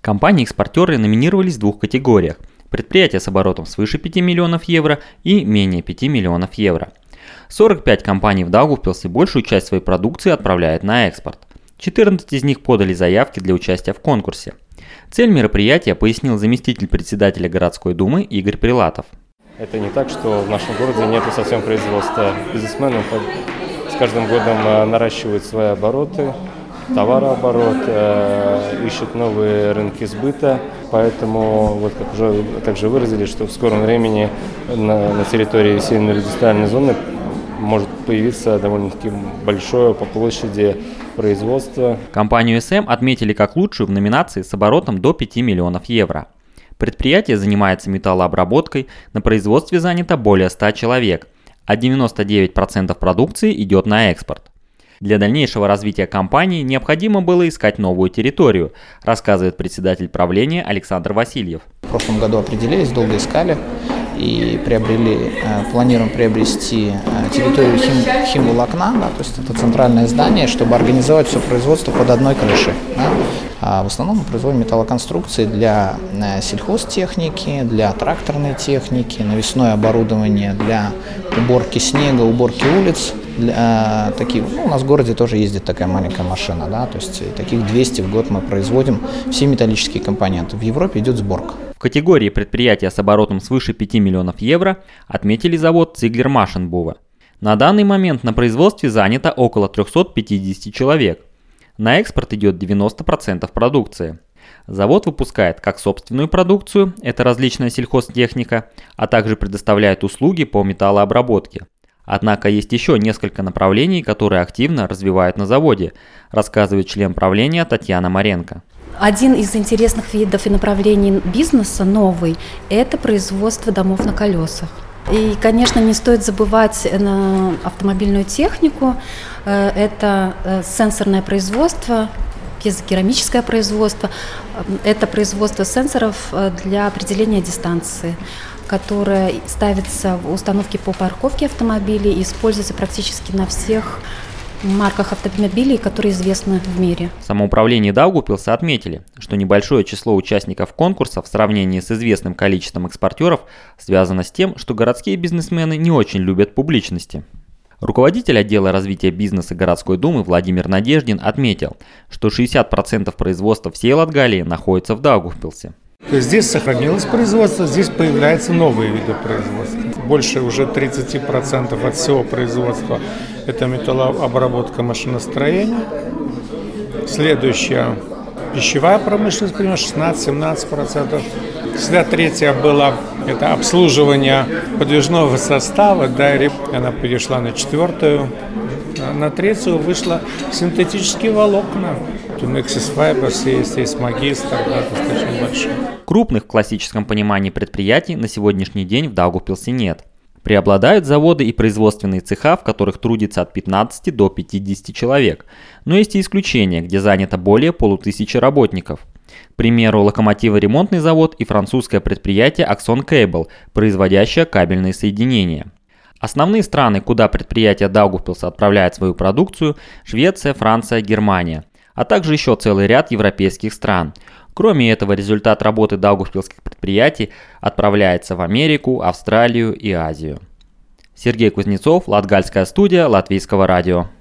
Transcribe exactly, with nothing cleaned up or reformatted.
Компании-экспортеры номинировались в двух категориях – предприятия с оборотом свыше пяти миллионов евро и менее пяти миллионов евро. сорок пять компаний в Даугавпилсе большую часть своей продукции отправляют на экспорт. четырнадцать из них подали заявки для участия в конкурсе. Цель мероприятия пояснил заместитель председателя городской думы Игорь Прилатов. Это не так, что в нашем городе нет совсем производства. Бизнесмены с каждым годом наращивают свои обороты, товарооборот, ищут новые рынки сбыта. Поэтому, вот как уже также выразили, что в скором времени на, на территории Северной индустриальной зоны может появиться довольно-таки большое по площади производство. Компанию эс эм отметили как лучшую в номинации с оборотом до пяти миллионов евро. Предприятие занимается металлообработкой, на производстве занято более ста человек, а девяносто девять процентов продукции идет на экспорт. Для дальнейшего развития компании необходимо было искать новую территорию, рассказывает председатель правления Александр Васильев. В прошлом году определились, долго искали и приобрели, планируем приобрести территорию хим, химволокна, да, то есть это центральное здание, чтобы организовать все производство под одной крышей. Да. А в основном мы производим металлоконструкции для сельхозтехники, для тракторной техники, навесное оборудование для уборки снега, уборки улиц. Для, таких, ну, у нас в городе тоже ездит такая маленькая машина, да, то есть таких двести в год мы производим все металлические компоненты. В Европе идет сборка. В категории предприятия с оборотом свыше пяти миллионов евро отметили завод Ziegler Maschinenbau. На данный момент на производстве занято около трёхсот пятидесяти человек. На экспорт идет девяносто процентов продукции. Завод выпускает как собственную продукцию, это различная сельхозтехника, а также предоставляет услуги по металлообработке. Однако есть еще несколько направлений, которые активно развивают на заводе, рассказывает член правления Татьяна Маренко. Один из интересных видов и направлений бизнеса новый – это производство домов на колесах. И, конечно, не стоит забывать на автомобильную технику. Это сенсорное производство, пьезокерамическое производство. Это производство сенсоров для определения дистанции, которая ставится в установке по парковке автомобилей и используется практически на всех марках автомобилей, которые известны в мире. В самоуправлении Даугавпилса отметили, что небольшое число участников конкурса в сравнении с известным количеством экспортеров связано с тем, что городские бизнесмены не очень любят публичности. Руководитель отдела развития бизнеса городской думы Владимир Надеждин отметил, что шестьдесят процентов производства всей Латгалии находится в Даугавпилсе. Здесь сохранилось производство, здесь появляются новые виды производства. Больше уже тридцать процентов от всего производства – это металлообработка, машиностроения. Следующая – пищевая промышленность, примерно шестнадцать-семнадцать процентов. Всегда третья была – это обслуживание подвижного состава, да, она перешла на четвертую. На третью вышла синтетические волокна. Nexus Fibers есть, есть Магистр, да, достаточно большой. Крупных в классическом понимании предприятий на сегодняшний день в Даугавпилсе нет. Преобладают заводы и производственные цеха, в которых трудится от пятнадцати до пятидесяти человек. Но есть и исключения, где занято более полутысячи работников. К примеру, локомотиво-ремонтный завод и французское предприятие Axon Cable, производящее кабельные соединения. Основные страны, куда предприятие Даугавпилса отправляет свою продукцию – Швеция, Франция, Германия, а также еще целый ряд европейских стран. Кроме этого, результат работы даугавпилских предприятий отправляется в Америку, Австралию и Азию. Сергей Кузнецов, Латгальская студия Латвийского радио.